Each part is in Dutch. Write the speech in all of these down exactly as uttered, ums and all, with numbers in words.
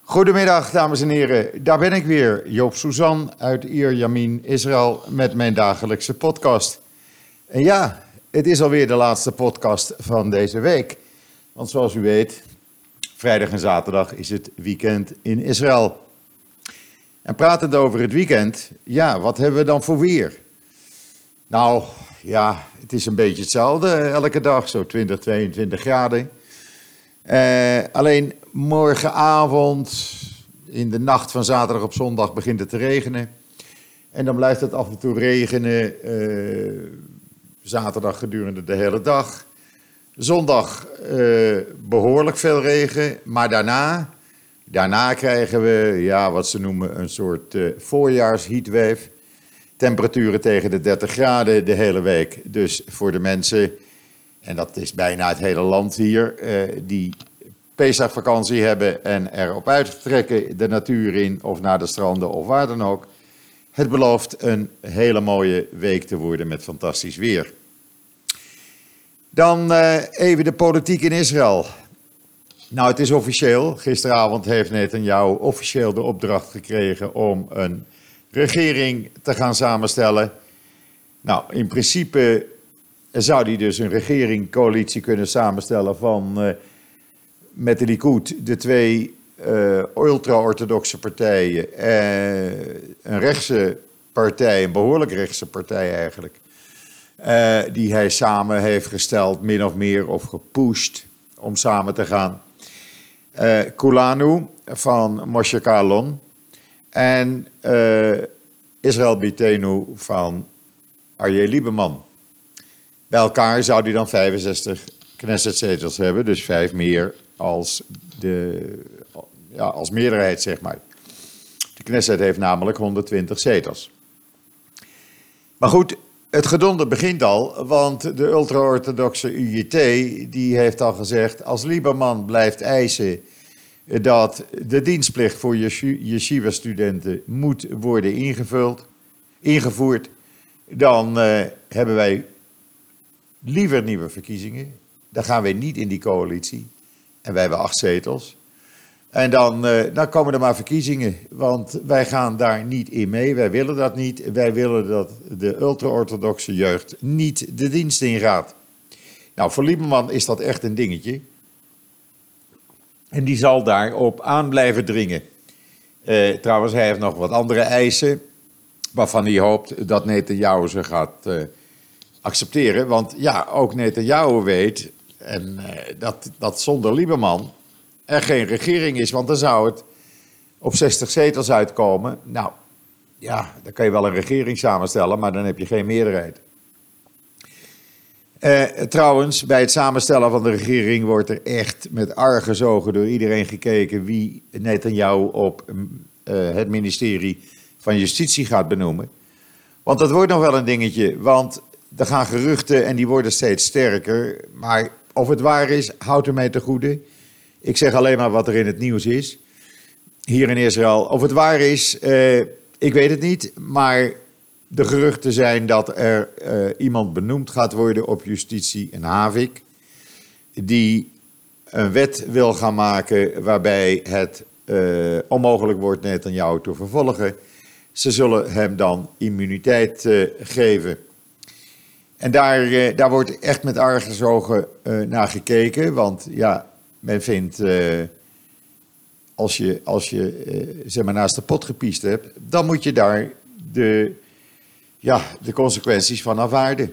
Goedemiddag, dames en heren. Daar ben ik weer, Joop Suzan uit Ierjemien, Israël, met mijn dagelijkse podcast. En ja, het is alweer de laatste podcast van deze week. Want zoals u weet, vrijdag en zaterdag is het weekend in Israël. En pratend over het weekend, ja, wat hebben we dan voor weer? Nou, ja, het is een beetje hetzelfde elke dag, zo twintig, tweeëntwintig graden. Uh, alleen morgenavond, in de nacht van zaterdag op zondag, begint het te regenen. En dan blijft het af en toe regenen, uh, zaterdag gedurende de hele dag. Zondag uh, behoorlijk veel regen, maar daarna, daarna krijgen we, ja, wat ze noemen een soort uh, voorjaarsheatwave. Temperaturen tegen de dertig graden de hele week. Dus voor de mensen, en dat is bijna het hele land hier, uh, die Pesachvakantie hebben en erop uittrekken de natuur in of naar de stranden of waar dan ook. Het belooft een hele mooie week te worden met fantastisch weer. Dan uh, even de politiek in Israël. Nou, het is officieel. Gisteravond heeft Netanyahu officieel de opdracht gekregen om een regering te gaan samenstellen. Nou, in principe zou hij dus een regering, coalitie kunnen samenstellen van uh, met de Likud, de twee uh, ultra-orthodoxe partijen, uh, een rechtse partij, een behoorlijk rechtse partij eigenlijk, uh, die hij samen heeft gesteld, min of meer, of gepusht om samen te gaan. Uh, Kulanu van Moshe Kahlon en uh, Israël Beitenu van Aryeh Lieberman. Bij elkaar zou hij dan vijfenzestig Knessetzetels hebben, dus vijf meer als de ja, als meerderheid, zeg maar. De Knesset heeft namelijk honderdtwintig zetels. Maar goed, het gedonder begint al, want de ultra-orthodoxe U J T die heeft al gezegd, als Lieberman blijft eisen dat de dienstplicht voor yeshiva-studenten moet worden ingevuld, ingevoerd, dan uh, hebben wij liever nieuwe verkiezingen. Dan gaan wij niet in die coalitie. En wij hebben acht zetels. En dan, uh, dan komen er maar verkiezingen. Want wij gaan daar niet in mee. Wij willen dat niet. Wij willen dat de ultra-orthodoxe jeugd niet de dienst ingaat. Nou, voor Lieberman is dat echt een dingetje. En die zal daarop aan blijven dringen. Uh, trouwens, hij heeft nog wat andere eisen, waarvan hij hoopt dat Netanyahu ze gaat uh, accepteren. Want ja, ook Netanyahu weet en, uh, dat, dat zonder Lieberman er geen regering is. Want dan zou het op zestig zetels uitkomen. Nou, ja, dan kan je wel een regering samenstellen, maar dan heb je geen meerderheid. Uh, trouwens, bij het samenstellen van de regering wordt er echt met argusogen door iedereen gekeken wie Netanyahu op uh, het ministerie van Justitie gaat benoemen. Want dat wordt nog wel een dingetje, want er gaan geruchten en die worden steeds sterker. Maar of het waar is, houdt er mij te goede. Ik zeg alleen maar wat er in het nieuws is, hier in Israël. Of het waar is, uh, ik weet het niet, maar de geruchten zijn dat er uh, iemand benoemd gaat worden op justitie, een havik, die een wet wil gaan maken waarbij het uh, onmogelijk wordt Netanyahu te vervolgen. Ze zullen hem dan immuniteit uh, geven. En daar, uh, daar wordt echt met argusogen uh, naar gekeken, want ja, men vindt, uh, als je, als je uh, zeg maar naast de pot gepiest hebt, dan moet je daar de... Ja, de consequenties van afwaarden.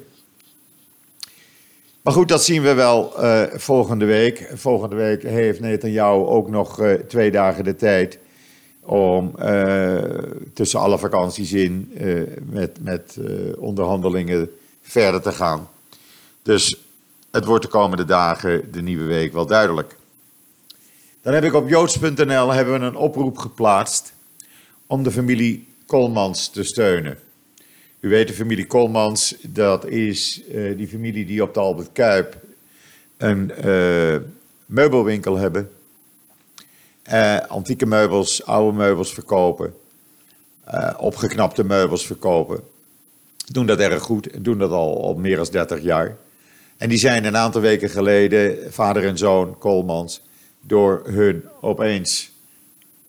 Maar goed, dat zien we wel uh, volgende week. Volgende week heeft Netanyahu ook nog uh, twee dagen de tijd om uh, tussen alle vakanties in uh, met, met uh, onderhandelingen verder te gaan. Dus het wordt de komende dagen, de nieuwe week, wel duidelijk. Dan heb ik op joods punt n l hebben we een oproep geplaatst om de familie Kolmans te steunen. U weet, de familie Kolmans, dat is uh, die familie die op de Albert Kuip een uh, meubelwinkel hebben. Uh, antieke meubels, oude meubels verkopen. Uh, opgeknapte meubels verkopen. Doen dat erg goed, doen dat al, al meer dan dertig jaar. En die zijn een aantal weken geleden, vader en zoon Kolmans, door hun opeens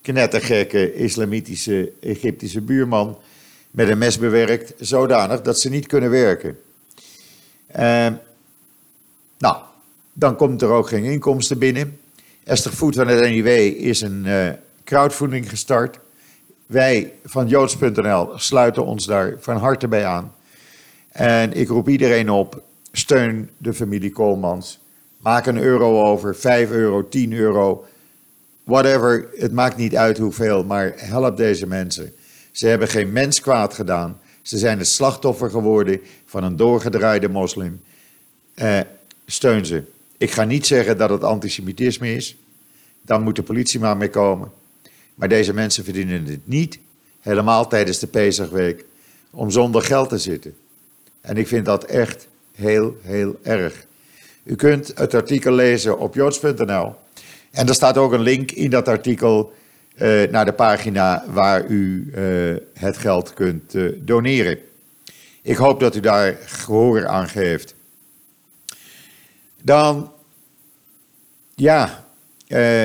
knettergekke islamitische Egyptische buurman met een mes bewerkt, zodanig dat ze niet kunnen werken. Uh, nou, dan komt er ook geen inkomsten binnen. Esther Voet van het N I W is een uh, crowdfunding gestart. Wij van joods punt n l sluiten ons daar van harte bij aan. En ik roep iedereen op, steun de familie Koolmans. Maak een euro over, vijf euro, tien euro, whatever. Het maakt niet uit hoeveel, maar help deze mensen. Ze hebben geen mens kwaad gedaan. Ze zijn het slachtoffer geworden van een doorgedraaide moslim. Eh, steun ze. Ik ga niet zeggen dat het antisemitisme is. Dan moet de politie maar mee komen. Maar deze mensen verdienen het niet, helemaal tijdens de Pesachweek, om zonder geld te zitten. En ik vind dat echt heel, heel erg. U kunt het artikel lezen op joods punt n l. En er staat ook een link in dat artikel uh, naar de pagina waar u uh, het geld kunt uh, doneren. Ik hoop dat u daar gehoor aan geeft. Dan, ja, uh,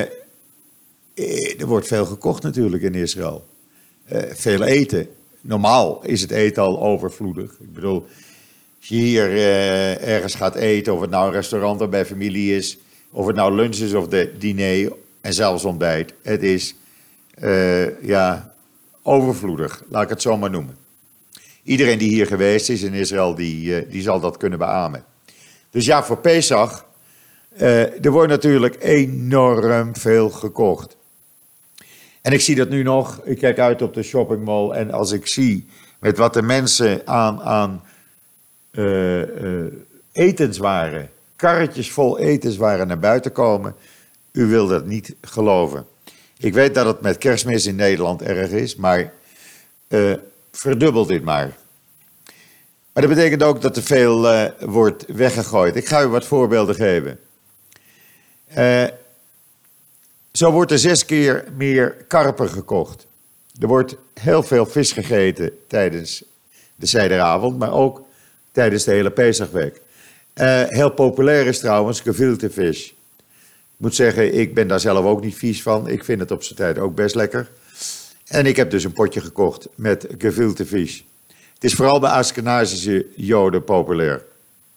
er wordt veel gekocht natuurlijk in Israël. Uh, veel eten. Normaal is het eten al overvloedig. Ik bedoel, als je hier uh, ergens gaat eten, of het nou een restaurant of bij familie is, of het nou lunch is of de diner en zelfs ontbijt, het is uh, ja, overvloedig, laat ik het zo maar noemen. Iedereen die hier geweest is in Israël, die, uh, die zal dat kunnen beamen. Dus ja, voor Pesach, uh, er wordt natuurlijk enorm veel gekocht. En ik zie dat nu nog, ik kijk uit op de shoppingmall en als ik zie met wat de mensen aan, aan uh, uh, etenswaren, karretjes vol etenswaren naar buiten komen, u wil dat niet geloven. Ik weet dat het met Kerstmis in Nederland erg is, maar uh, verdubbel dit maar. Maar dat betekent ook dat er veel uh, wordt weggegooid. Ik ga u wat voorbeelden geven. Uh, zo wordt er zes keer meer karper gekocht. Er wordt heel veel vis gegeten tijdens de Sederavond, maar ook tijdens de hele Pesachweek. Uh, heel populair is trouwens gefilte vis. Ik moet zeggen, ik ben daar zelf ook niet vies van. Ik vind het op zijn tijd ook best lekker. En ik heb dus een potje gekocht met gefilte vis. Het is vooral bij Askenazische Joden populair.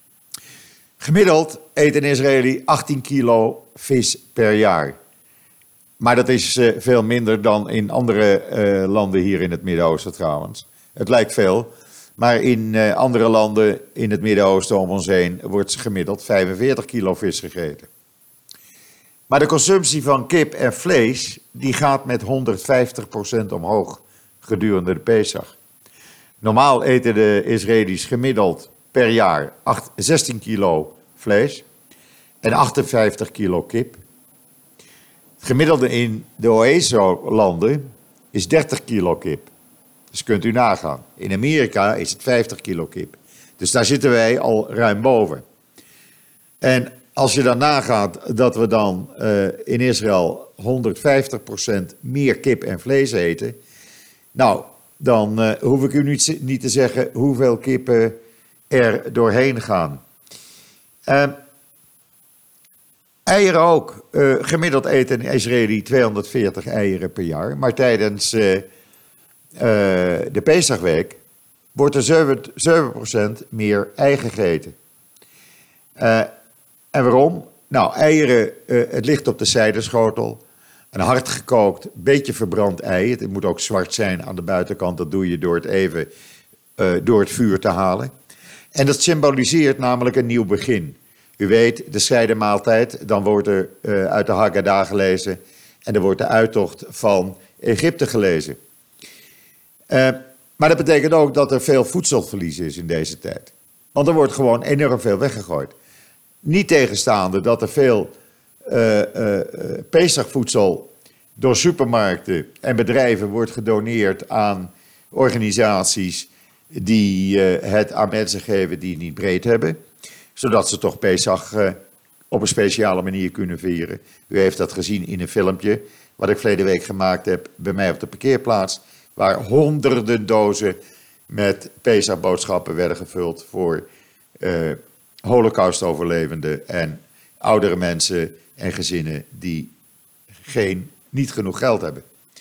Gemiddeld eet een Israëli achttien kilo vis per jaar. Maar dat is uh, veel minder dan in andere uh, landen hier in het Midden-Oosten trouwens. Het lijkt veel, maar in uh, andere landen in het Midden-Oosten om ons heen wordt gemiddeld vijfenveertig kilo vis gegeten. Maar de consumptie van kip en vlees die gaat met honderdvijftig procent omhoog gedurende de Pesach. Normaal eten de Israëli's gemiddeld per jaar zestien kilo vlees en achtenvijftig kilo kip. Het gemiddelde in de O E S O-landen is dertig kilo kip. Dus kunt u nagaan. In Amerika is het vijftig kilo kip. Dus daar zitten wij al ruim boven. En als je dan nagaat dat we dan uh, in Israël honderdvijftig procent meer kip en vlees eten, nou, dan uh, hoef ik u niet, niet te zeggen hoeveel kippen er doorheen gaan. Uh, eieren ook. Uh, gemiddeld eet een Israëli tweehonderdveertig eieren per jaar. Maar tijdens uh, uh, de Pesachweek wordt er zeven procent meer ei gegeten. Uh, en waarom? Nou, eieren, uh, het ligt op de zijderschotel. Een hard gekookt, beetje verbrand ei. Het moet ook zwart zijn aan de buitenkant. Dat doe je door het even uh, door het vuur te halen. En dat symboliseert namelijk een nieuw begin. U weet, de scheidemaaltijd, dan wordt er uh, uit de Haggadah gelezen. En er wordt de uittocht van Egypte gelezen. Uh, maar dat betekent ook dat er veel voedselverlies is in deze tijd. Want er wordt gewoon enorm veel weggegooid. Niet tegenstaande dat er veel uh, uh, Pesachvoedsel door supermarkten en bedrijven wordt gedoneerd aan organisaties die uh, het aan mensen geven die het niet breed hebben. Zodat ze toch Pesach uh, op een speciale manier kunnen vieren. U heeft dat gezien in een filmpje wat ik verleden week gemaakt heb bij mij op de parkeerplaats. Waar honderden dozen met Pesach-boodschappen werden gevuld voor uh, Holocaust-overlevenden en oudere mensen en gezinnen die geen, niet genoeg geld hebben.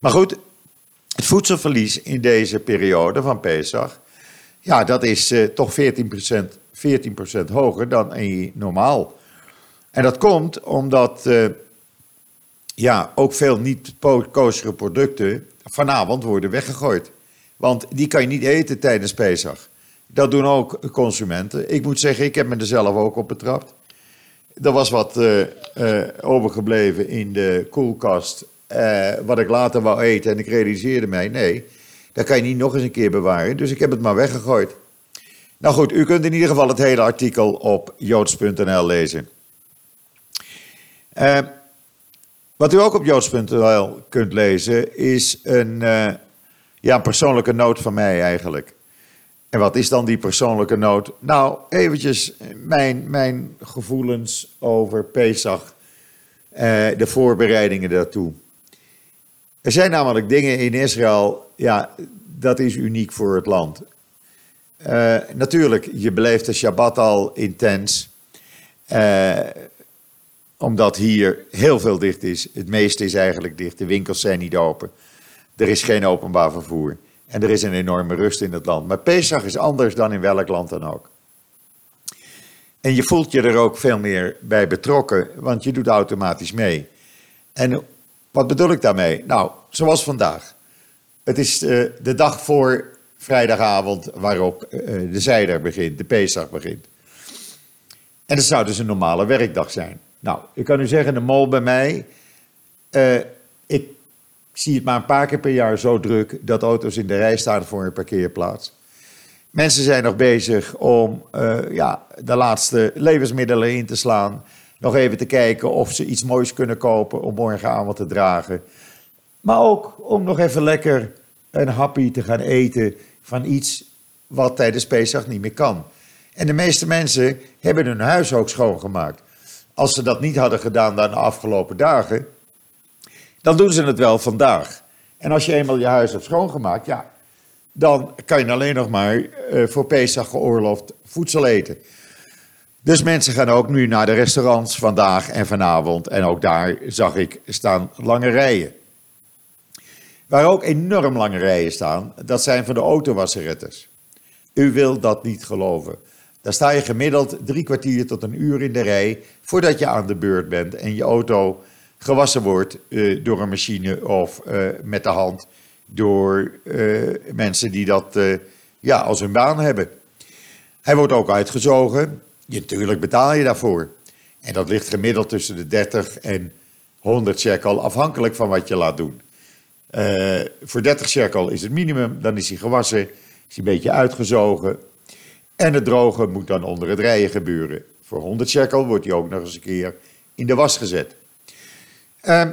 Maar goed, het voedselverlies in deze periode van Pesach, ja, dat is uh, toch veertien procent, veertien procent hoger dan normaal. En dat komt omdat uh, ja, ook veel niet-koosere producten vanavond worden weggegooid. Want die kan je niet eten tijdens Pesach. Dat doen ook consumenten. Ik moet zeggen, ik heb me er zelf ook op betrapt. Er was wat uh, uh, overgebleven in de koelkast, uh, wat ik later wou eten. En ik realiseerde mij, nee, dat kan je niet nog eens een keer bewaren. Dus ik heb het maar weggegooid. Nou goed, u kunt in ieder geval het hele artikel op joods punt n l lezen. Uh, wat u ook op joods punt n l kunt lezen is een, uh, ja, een persoonlijke noot van mij eigenlijk. En wat is dan die persoonlijke noot? Nou, eventjes mijn, mijn gevoelens over Pesach, uh, de voorbereidingen daartoe. Er zijn namelijk dingen in Israël, ja, dat is uniek voor het land. Uh, natuurlijk, je beleeft de Shabbat al intens, uh, omdat hier heel veel dicht is. Het meeste is eigenlijk dicht, de winkels zijn niet open. Er is geen openbaar vervoer. En er is een enorme rust in het land. Maar Pesach is anders dan in welk land dan ook. En je voelt je er ook veel meer bij betrokken, want je doet automatisch mee. En wat bedoel ik daarmee? Nou, zoals vandaag. Het is uh, de dag voor vrijdagavond waarop uh, de Seder begint, de Pesach begint. En het zou dus een normale werkdag zijn. Nou, ik kan u zeggen, de mol bij mij, uh, ik zie het maar een paar keer per jaar zo druk dat auto's in de rij staan voor een parkeerplaats. Mensen zijn nog bezig om uh, ja, de laatste levensmiddelen in te slaan. Nog even te kijken of ze iets moois kunnen kopen om morgenavond te dragen. Maar ook om nog even lekker een happy te gaan eten van iets wat tijdens Pesach niet meer kan. En de meeste mensen hebben hun huis ook schoongemaakt. Als ze dat niet hadden gedaan dan de afgelopen dagen, dan doen ze het wel vandaag. En als je eenmaal je huis hebt schoongemaakt, ja, dan kan je alleen nog maar uh, voor Pesach geoorloofd voedsel eten. Dus mensen gaan ook nu naar de restaurants vandaag en vanavond. En ook daar zag ik staan lange rijen. Waar ook enorm lange rijen staan, dat zijn van de autowasserettes. U wilt dat niet geloven. Daar sta je gemiddeld drie kwartier tot een uur in de rij voordat je aan de beurt bent en je auto gewassen wordt uh, door een machine of uh, met de hand door uh, mensen die dat uh, ja, als hun baan hebben. Hij wordt ook uitgezogen. Je, natuurlijk betaal je daarvoor. En dat ligt gemiddeld tussen de dertig en honderd shekel, afhankelijk van wat je laat doen. Uh, voor dertig shekel is het minimum, dan is hij gewassen, is hij een beetje uitgezogen. En het drogen moet dan onder het rijden gebeuren. Voor honderd shekel wordt hij ook nog eens een keer in de was gezet. Uh,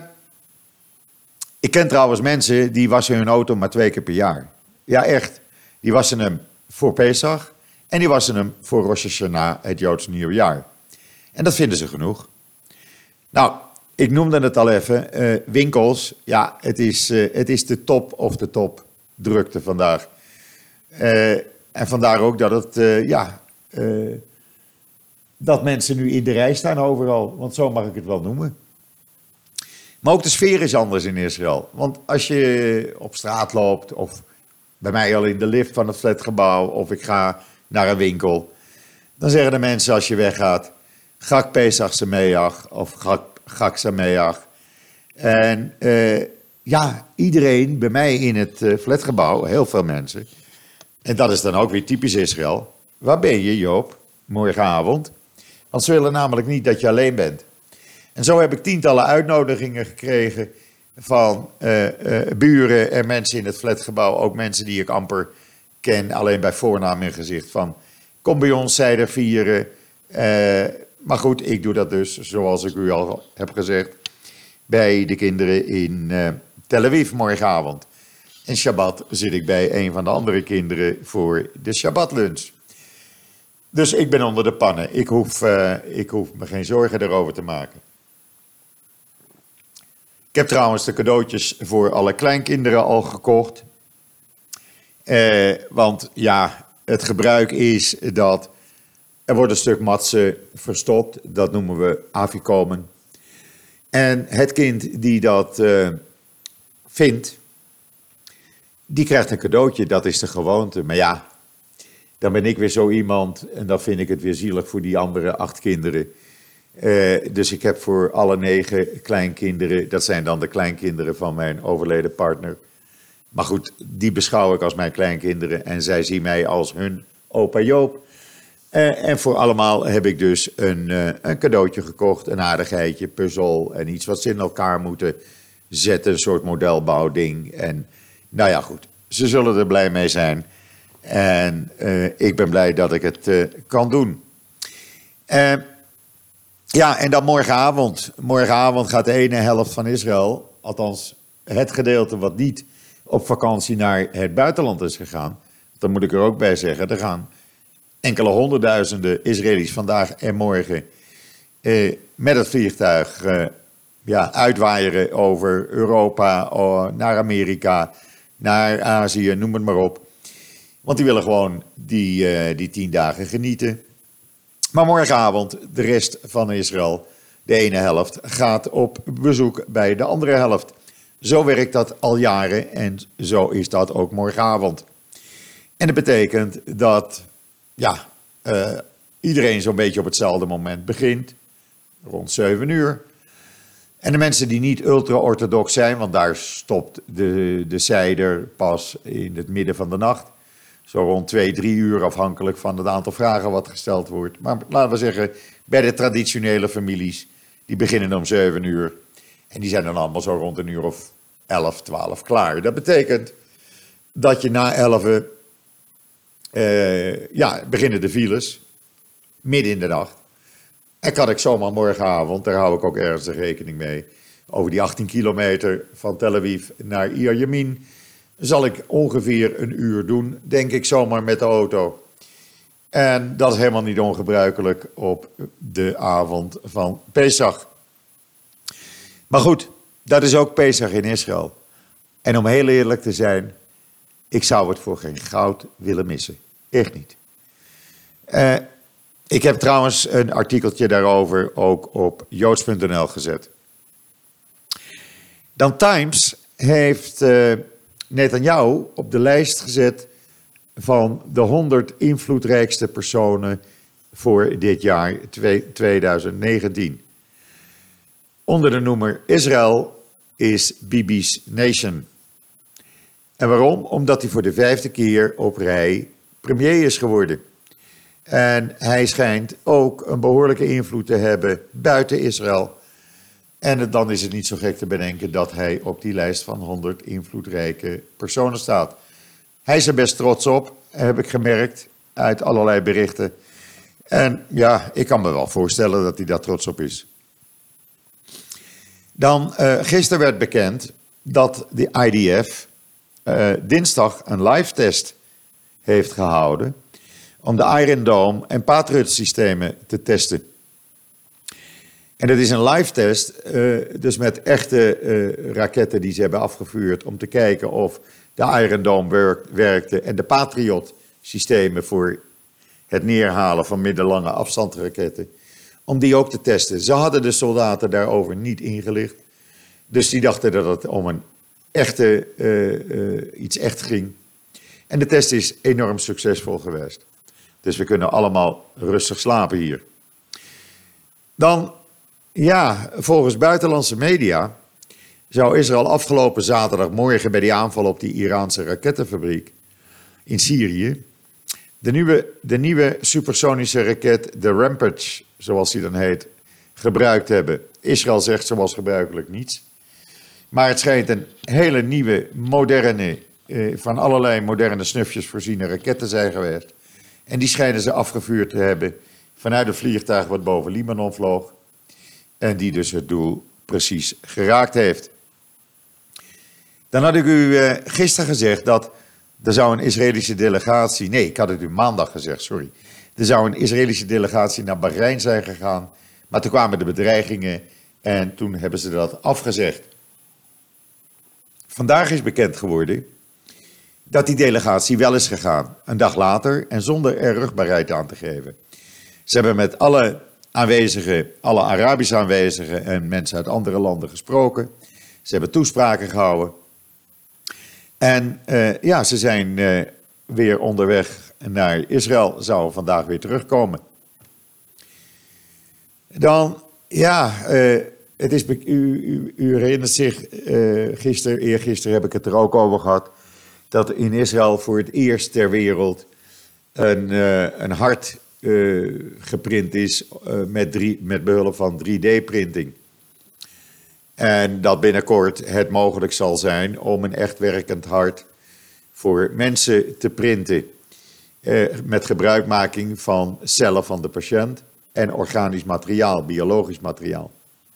ik ken trouwens mensen die wassen hun auto maar twee keer per jaar. Ja, echt. Die wassen hem voor Pesach en die wassen hem voor Rosh Hashanah, het Joods nieuwjaar. En dat vinden ze genoeg. Nou, ik noemde het al even. Uh, winkels, ja, het is, uh, het is de top of de top drukte vandaag. Uh, en vandaar ook dat het, uh, ja, uh, dat mensen nu in de rij staan overal. Want zo mag ik het wel noemen. Maar ook de sfeer is anders in Israël. Want als je op straat loopt, of bij mij al in de lift van het flatgebouw, of ik ga naar een winkel, dan zeggen de mensen als je weggaat, Chag Pesach Sameach, of Chag Sameach. En uh, ja, iedereen bij mij in het uh, flatgebouw, heel veel mensen, en dat is dan ook weer typisch Israël. Waar ben je, Joop, morgenavond? Want ze willen namelijk niet dat je alleen bent. En zo heb ik tientallen uitnodigingen gekregen van uh, uh, buren en mensen in het flatgebouw. Ook mensen die ik amper ken, alleen bij voornaam en gezicht. Van, kom bij ons Seder vieren. Uh, maar goed, ik doe dat dus, zoals ik u al heb gezegd, bij de kinderen in uh, Tel Aviv morgenavond. En Shabbat zit ik bij een van de andere kinderen voor de Shabbatlunch. Dus ik ben onder de pannen. Ik hoef, uh, ik hoef me geen zorgen erover te maken. Ik heb trouwens de cadeautjes voor alle kleinkinderen al gekocht. Uh, want ja, het gebruik is dat er wordt een stuk matse verstopt. Dat noemen we afikomen. En het kind die dat uh, vindt, die krijgt een cadeautje, dat is de gewoonte. Maar ja, dan ben ik weer zo iemand en dan vind ik het weer zielig voor die andere acht kinderen. Uh, dus ik heb voor alle negen kleinkinderen, dat zijn dan de kleinkinderen van mijn overleden partner. Maar goed, die beschouw ik als mijn kleinkinderen en zij zien mij als hun opa Joop. Uh, en voor allemaal heb ik dus een, uh, een cadeautje gekocht, een aardigheidje, puzzel en iets wat ze in elkaar moeten zetten, een soort modelbouwding. En nou ja, goed, ze zullen er blij mee zijn. En uh, ik ben blij dat ik het uh, kan doen. Uh, ja, en dan morgenavond. Morgenavond gaat de ene helft van Israël, althans het gedeelte wat niet op vakantie naar het buitenland is gegaan. Dan moet ik er ook bij zeggen, er gaan enkele honderdduizenden Israëli's vandaag en morgen uh, met het vliegtuig uh, ja, uitwaaieren over Europa, uh, naar Amerika, naar Azië, noem het maar op. Want die willen gewoon die, uh, die tien dagen genieten. Maar morgenavond, de rest van Israël, de ene helft, gaat op bezoek bij de andere helft. Zo werkt dat al jaren en zo is dat ook morgenavond. En dat betekent dat ja, uh, iedereen zo'n beetje op hetzelfde moment begint, rond zeven uur. En de mensen die niet ultra-orthodox zijn, want daar stopt de, de seider pas in het midden van de nacht. Zo rond twee, drie uur afhankelijk van het aantal vragen wat gesteld wordt. Maar laten we zeggen, bij de traditionele families, die beginnen om zeven uur. En die zijn dan allemaal zo rond een uur of elf, twaalf klaar. Dat betekent dat je na elf, uh, ja, beginnen de files, midden in de nacht. En kan ik zomaar morgenavond, daar hou ik ook ernstig rekening mee, over die achttien kilometer van Tel Aviv naar Iyar Yamin, zal ik ongeveer een uur doen, denk ik zomaar met de auto. En dat is helemaal niet ongebruikelijk op de avond van Pesach. Maar goed, dat is ook Pesach in Israël. En om heel eerlijk te zijn, ik zou het voor geen goud willen missen. Echt niet. Uh, ik heb trouwens een artikeltje daarover ook op joods punt n l gezet. Dan Times heeft uh, Netanyahu op de lijst gezet van de honderd invloedrijkste personen voor dit jaar twintig negentien. Onder de noemer Israël is Bibi's Nation. En waarom? Omdat hij voor de vijfde keer op rij premier is geworden. En hij schijnt ook een behoorlijke invloed te hebben buiten Israël. En dan is het niet zo gek te bedenken dat hij op die lijst van honderd invloedrijke personen staat. Hij is er best trots op, heb ik gemerkt, uit allerlei berichten. En ja, ik kan me wel voorstellen dat hij daar trots op is. Dan, uh, gisteren werd bekend dat de I D F uh, dinsdag een live test heeft gehouden om de Iron Dome en Patriot systemen te testen. En dat is een live test, uh, dus met echte uh, raketten die ze hebben afgevuurd om te kijken of de Iron Dome werk, werkte en de Patriot systemen voor het neerhalen van middellange afstandsraketten, om die ook te testen. Ze hadden de soldaten daarover niet ingelicht, dus die dachten dat het om een echte, uh, uh, iets echt ging. En de test is enorm succesvol geweest. Dus we kunnen allemaal rustig slapen hier. Dan, ja, volgens buitenlandse media zou Israël afgelopen zaterdagmorgen bij die aanval op die Iraanse rakettenfabriek in Syrië de nieuwe, de nieuwe supersonische raket, de Rampage, zoals die dan heet, gebruikt hebben. Israël zegt zoals gebruikelijk niets. Maar het schijnt een hele nieuwe, moderne, eh, van allerlei moderne snufjes voorziene raket te zijn geweest. En die schijnen ze afgevuurd te hebben vanuit een vliegtuig wat boven Libanon vloog. En die dus het doel precies geraakt heeft. Dan had ik u uh, gisteren gezegd dat er zou een Israëlische delegatie... Nee, ik had het u maandag gezegd, sorry. Er zou een Israëlische delegatie naar Bahrein zijn gegaan. Maar toen kwamen de bedreigingen en toen hebben ze dat afgezegd. Vandaag is bekend geworden dat die delegatie wel is gegaan. Een dag later en zonder er rugbaarheid aan te geven. Ze hebben met alle aanwezigen, alle Arabische aanwezigen en mensen uit andere landen gesproken. Ze hebben toespraken gehouden. En uh, ja, ze zijn uh, weer onderweg naar Israël, zouden vandaag weer terugkomen. Dan, ja, uh, het is, u, u, u herinnert zich, uh, gisteren, eergisteren heb ik het er ook over gehad, dat in Israël voor het eerst ter wereld een, uh, een hart uh, geprint is uh, met, drie, met behulp van drie D-printing. En dat binnenkort het mogelijk zal zijn om een echt werkend hart voor mensen te printen. Uh, met gebruikmaking van cellen van de patiënt en organisch materiaal, biologisch materiaal.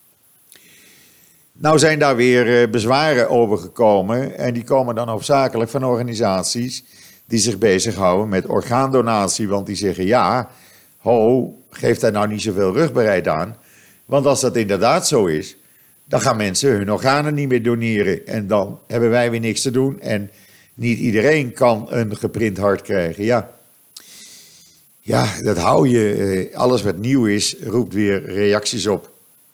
Nou zijn daar weer uh, bezwaren over gekomen en die komen dan hoofdzakelijk van organisaties die zich bezighouden met orgaandonatie. Want die zeggen ja, ho, geef daar nou niet zoveel rugbaarheid aan. Want als dat inderdaad zo is, dan gaan mensen hun organen niet meer doneren. En dan hebben wij weer niks te doen. En niet iedereen kan een geprint hart krijgen. Ja, ja dat hou je. Alles wat nieuw is, roept weer reacties op.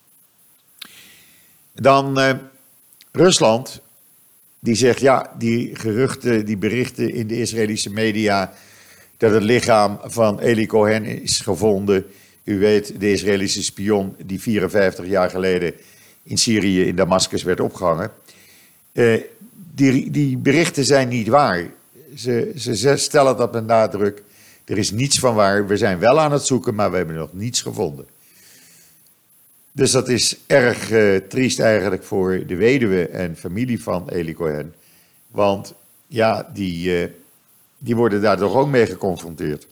Dan uh, Rusland. Die zegt ja, die geruchten, die berichten in de Israëlische media dat het lichaam van Eli Cohen is gevonden. U weet, de Israëlische spion die vierenvijftig jaar geleden in Syrië, in Damascus, werd opgehangen. Uh, die, die berichten zijn niet waar. Ze, ze stellen dat met nadruk. Er is niets van waar. We zijn wel aan het zoeken, maar we hebben nog niets gevonden. Dus dat is erg uh, triest eigenlijk voor de weduwe en familie van Eli Cohen. Want ja, die, uh, die worden daar toch ook mee geconfronteerd.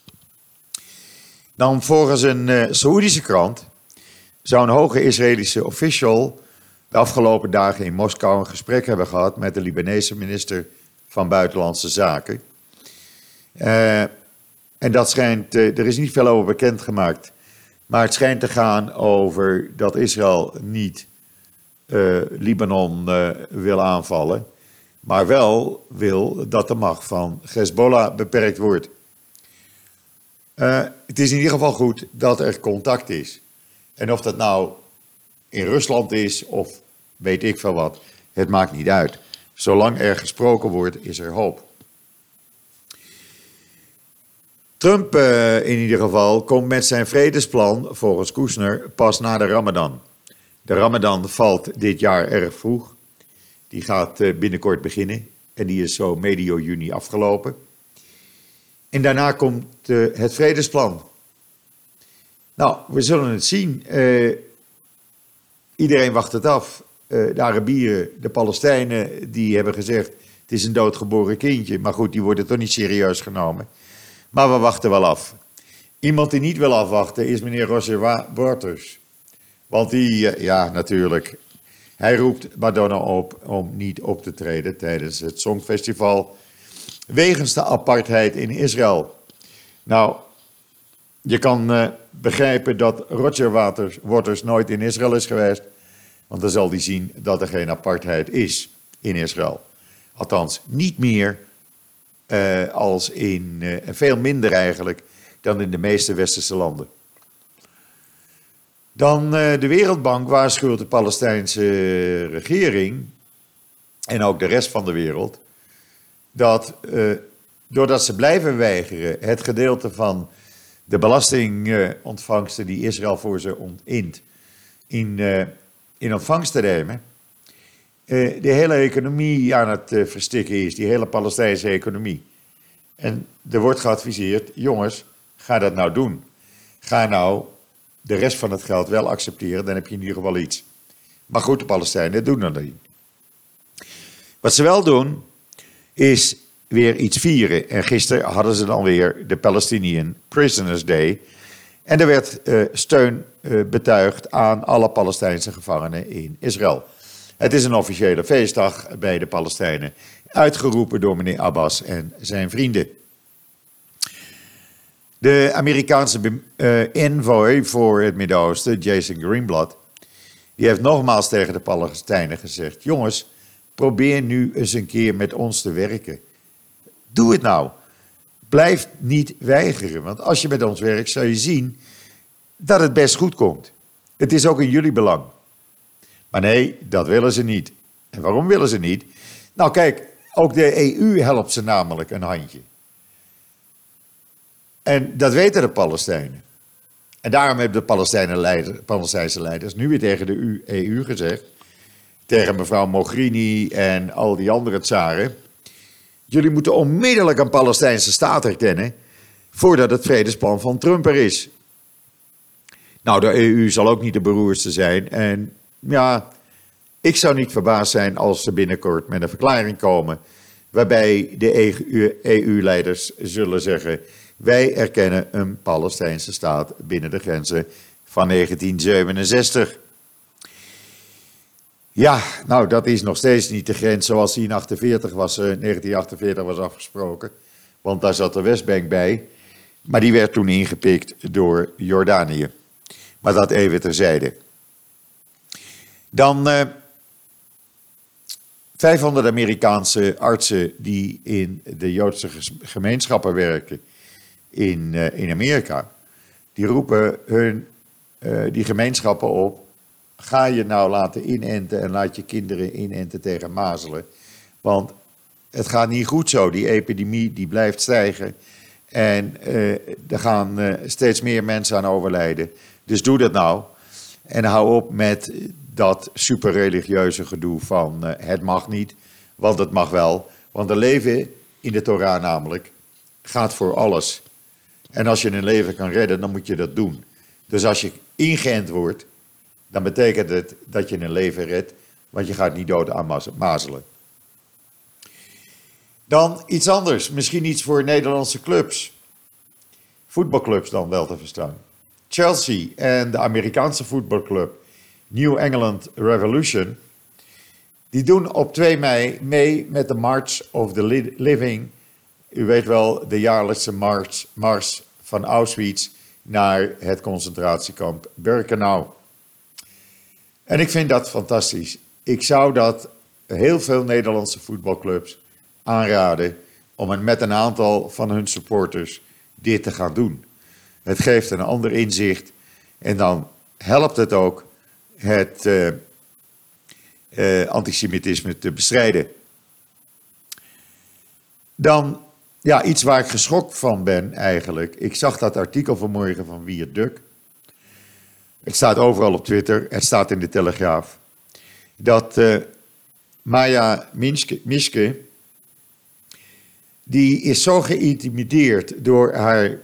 Dan volgens een uh, Saoedische krant zou een hoge Israëlische official de afgelopen dagen in Moskou een gesprek hebben gehad met de Libanese minister van Buitenlandse Zaken. Uh, en dat schijnt, uh, er is niet veel over bekendgemaakt. Maar het schijnt te gaan over dat Israël niet uh, Libanon uh, wil aanvallen, maar wel wil dat de macht van Hezbollah beperkt wordt. Uh, het is in ieder geval goed dat er contact is. En of dat nou in Rusland is of weet ik veel wat, het maakt niet uit. Zolang er gesproken wordt, is er hoop. Trump uh, in ieder geval komt met zijn vredesplan, volgens Kushner, pas na de Ramadan. De Ramadan valt dit jaar erg vroeg. Die gaat uh, binnenkort beginnen en die is zo medio juni afgelopen. En daarna komt uh, het vredesplan. Nou, we zullen het zien. Uh, iedereen wacht het af. Uh, de Arabieren, de Palestijnen, die hebben gezegd, het is een doodgeboren kindje. Maar goed, die worden toch niet serieus genomen. Maar we wachten wel af. Iemand die niet wil afwachten is meneer Roger Waters. Want die, ja natuurlijk, hij roept Madonna op om niet op te treden tijdens het Songfestival wegens de apartheid in Israël. Nou, je kan uh, begrijpen dat Roger Waters, Waters nooit in Israël is geweest, want dan zal hij zien dat er geen apartheid is in Israël. Althans, niet meer uh, als in, uh, veel minder eigenlijk, dan in de meeste westerse landen. Dan uh, de Wereldbank waarschuwt de Palestijnse regering en ook de rest van de wereld dat uh, doordat ze blijven weigeren het gedeelte van de belastingontvangsten die Israël voor ze ontint in, uh, in ontvangst te nemen, uh, de hele economie aan het uh, verstikken is, die hele Palestijnse economie. En er wordt geadviseerd, jongens, ga dat nou doen. Ga nou de rest van het geld wel accepteren, dan heb je in ieder geval iets. Maar goed, de Palestijnen doen dat niet. Wat ze wel doen, is weer iets vieren. En gisteren hadden ze dan weer de Palestinian Prisoners Day. En er werd uh, steun uh, betuigd aan alle Palestijnse gevangenen in Israël. Het is een officiële feestdag bij de Palestijnen, uitgeroepen door meneer Abbas en zijn vrienden. De Amerikaanse uh, envoy voor het Midden-Oosten, Jason Greenblatt, die heeft nogmaals tegen de Palestijnen gezegd: jongens, probeer nu eens een keer met ons te werken. Doe het nou. Blijf niet weigeren, want als je met ons werkt, zal je zien dat het best goed komt. Het is ook in jullie belang. Maar nee, dat willen ze niet. En waarom willen ze niet? Nou kijk, ook de E U helpt ze namelijk een handje. En dat weten de Palestijnen. En daarom hebben de Palestijnse leiders, Palestijnse leiders nu weer tegen de E U gezegd, tegen mevrouw Mogherini en al die andere tsaren, jullie moeten onmiddellijk een Palestijnse staat erkennen voordat het vredesplan van Trump er is. Nou, de E U zal ook niet de beroerdste zijn. En ja, ik zou niet verbaasd zijn als ze binnenkort met een verklaring komen waarbij de E U-leiders zullen zeggen, wij erkennen een Palestijnse staat binnen de grenzen van negentien zevenenzestig. Ja, nou dat is nog steeds niet de grens zoals die in achtenveertig was, uh, negentien achtenveertig was afgesproken. Want daar zat de Westbank bij. Maar die werd toen ingepikt door Jordanië. Maar dat even terzijde. Dan uh, vijfhonderd Amerikaanse artsen die in de Joodse gemeenschappen werken in, uh, in Amerika. Die roepen hun, uh, die gemeenschappen op. Ga je nou laten inenten en laat je kinderen inenten tegen mazelen. Want het gaat niet goed zo. Die epidemie die blijft stijgen. En uh, er gaan uh, steeds meer mensen aan overlijden. Dus doe dat nou. En hou op met dat superreligieuze gedoe van uh, het mag niet. Want het mag wel. Want een leven in de Torah namelijk gaat voor alles. En als je een leven kan redden, dan moet je dat doen. Dus als je ingeënt wordt, dan betekent het dat je een leven redt, want je gaat niet dood aan mazelen. Dan iets anders, misschien iets voor Nederlandse clubs. Voetbalclubs dan wel te verstaan. Chelsea en de Amerikaanse voetbalclub New England Revolution, die doen op twee mei mee met de March of the Living. U weet wel, de jaarlijkse mars, mars van Auschwitz naar het concentratiekamp Birkenau. En ik vind dat fantastisch. Ik zou dat heel veel Nederlandse voetbalclubs aanraden om met een aantal van hun supporters dit te gaan doen. Het geeft een ander inzicht en dan helpt het ook het uh, uh, antisemitisme te bestrijden. Dan ja, iets waar ik geschokt van ben eigenlijk. Ik zag dat artikel vanmorgen van Wierd Duk. Het staat overal op Twitter, het staat in de Telegraaf. Dat uh, Maya Minske, Miske, die is zo geïntimideerd door haar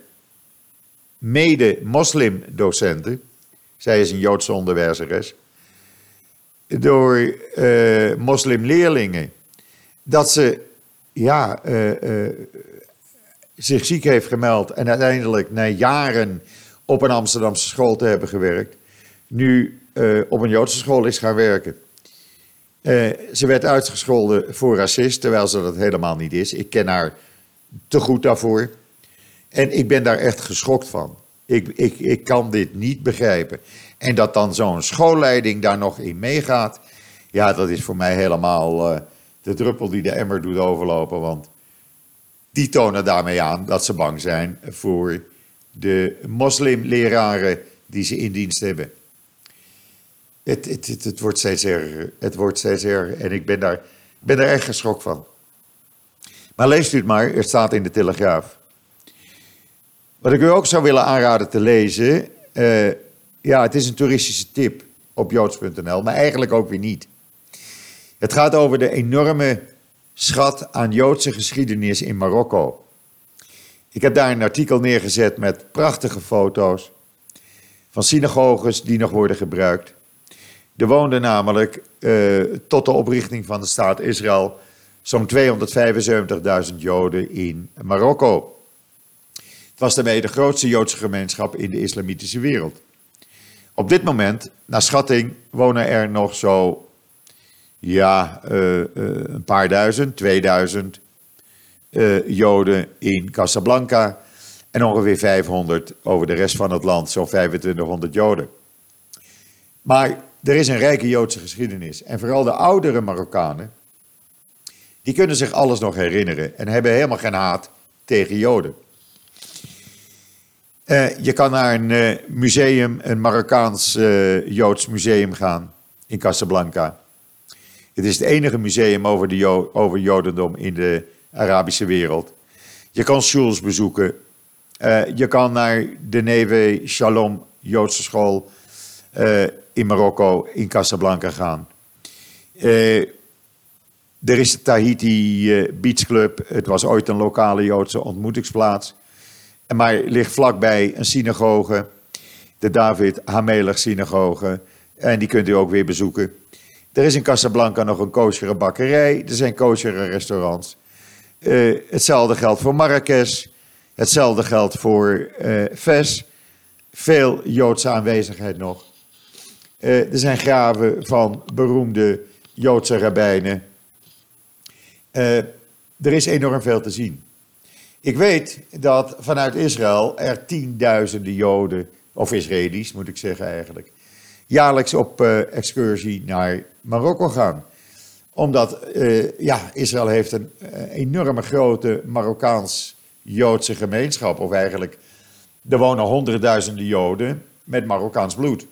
mede-moslimdocenten. Zij is een Joodse onderwijzeres. Door uh, moslimleerlingen. Dat ze ja, uh, uh, zich ziek heeft gemeld en uiteindelijk na jaren op een Amsterdamse school te hebben gewerkt, nu uh, op een Joodse school is gaan werken. Uh, ze werd uitgescholden voor racist, terwijl ze dat helemaal niet is. Ik ken haar te goed daarvoor. En ik ben daar echt geschokt van. Ik, ik, ik kan dit niet begrijpen. En dat dan zo'n schoolleiding daar nog in meegaat, ja, dat is voor mij helemaal uh, de druppel die de emmer doet overlopen. Want die tonen daarmee aan dat ze bang zijn voor de moslimleraren die ze in dienst hebben. Het, het, het, het wordt steeds erger. Het wordt steeds erger. En ik ben daar, ben daar echt geschokt van. Maar leest u het maar. Het staat in de Telegraaf. Wat ik u ook zou willen aanraden te lezen. Uh, ja, het is een toeristische tip op joods punt n l. Maar eigenlijk ook weer niet. Het gaat over de enorme schat aan Joodse geschiedenis in Marokko. Ik heb daar een artikel neergezet met prachtige foto's van synagoges die nog worden gebruikt. Er woonden namelijk uh, tot de oprichting van de staat Israël zo'n tweehonderdvijfenzeventigduizend Joden in Marokko. Het was daarmee de grootste Joodse gemeenschap in de islamitische wereld. Op dit moment, naar schatting, wonen er nog zo, ja, uh, uh, een paar duizend, tweeduizend uh, Joden in Casablanca en ongeveer vijfhonderd over de rest van het land, zo'n vijfentwintighonderd Joden. Maar er is een rijke Joodse geschiedenis en vooral de oudere Marokkanen, die kunnen zich alles nog herinneren en hebben helemaal geen haat tegen Joden. Uh, je kan naar een uh, museum, een Marokkaans uh, Joods museum gaan in Casablanca. Het is het enige museum over, de jo- over Jodendom in de Arabische wereld. Je kan shuls bezoeken. Uh, je kan naar de Neve Shalom Joodse school uh, in Marokko, in Casablanca gaan. Uh, er is de Tahiti uh, Beach Club. Het was ooit een lokale Joodse ontmoetingsplaats. Maar ligt vlakbij een synagoge, de David Hamelech synagoge. En die kunt u ook weer bezoeken. Er is in Casablanca nog een kosheren bakkerij. Er zijn kosheren restaurants. Uh, hetzelfde geldt voor Marrakesh. Hetzelfde geldt voor uh, Fes. Veel Joodse aanwezigheid nog. Uh, er zijn graven van beroemde Joodse rabbijnen. Uh, er is enorm veel te zien. Ik weet dat vanuit Israël er tienduizenden Joden, of Israëli's moet ik zeggen eigenlijk, jaarlijks op uh, excursie naar Marokko gaan. Omdat uh, ja, Israël heeft een uh, enorme grote Marokkaans-Joodse gemeenschap. Of eigenlijk, er wonen honderdduizenden Joden met Marokkaans bloed.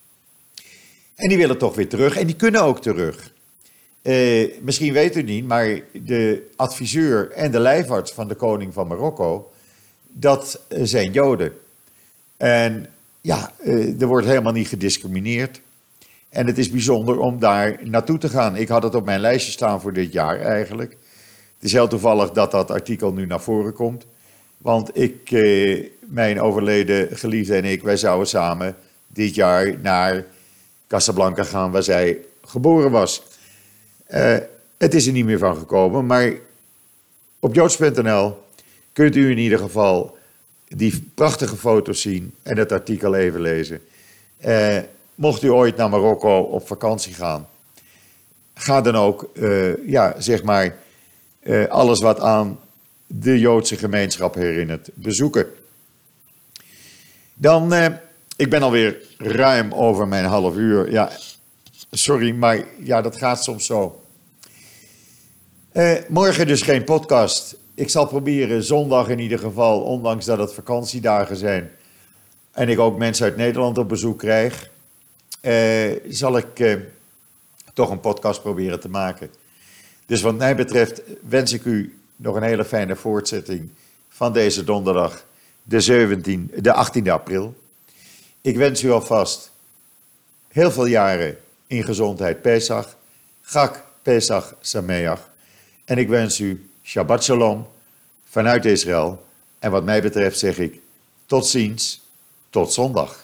En die willen toch weer terug en die kunnen ook terug. Uh, misschien weet u niet, maar de adviseur en de lijfarts van de koning van Marokko, dat zijn Joden. En ja, uh, er wordt helemaal niet gediscrimineerd. En het is bijzonder om daar naartoe te gaan. Ik had het op mijn lijstje staan voor dit jaar eigenlijk. Het is heel toevallig dat dat artikel nu naar voren komt. Want ik, uh, mijn overleden geliefde en ik, wij zouden samen dit jaar naar Casablanca gaan, waar zij geboren was. Uh, het is er niet meer van gekomen, maar op joods punt n l kunt u in ieder geval die prachtige foto's zien en het artikel even lezen. Uh, mocht u ooit naar Marokko op vakantie gaan, ga dan ook, uh, ja, zeg maar, uh, alles wat aan de Joodse gemeenschap herinnert bezoeken. Dan, uh, ik ben alweer ruim over mijn half uur. Ja, sorry, maar ja, dat gaat soms zo. Uh, morgen dus geen podcast. Ik zal proberen zondag in ieder geval, ondanks dat het vakantiedagen zijn en ik ook mensen uit Nederland op bezoek krijg, uh, zal ik uh, toch een podcast proberen te maken. Dus wat mij betreft wens ik u nog een hele fijne voortzetting van deze donderdag, de, zeventiende, de achttiende april. Ik wens u alvast heel veel jaren in gezondheid Pesach. Chag Pesach Sameach. En ik wens u Shabbat Shalom vanuit Israël. En wat mij betreft zeg ik tot ziens, tot zondag.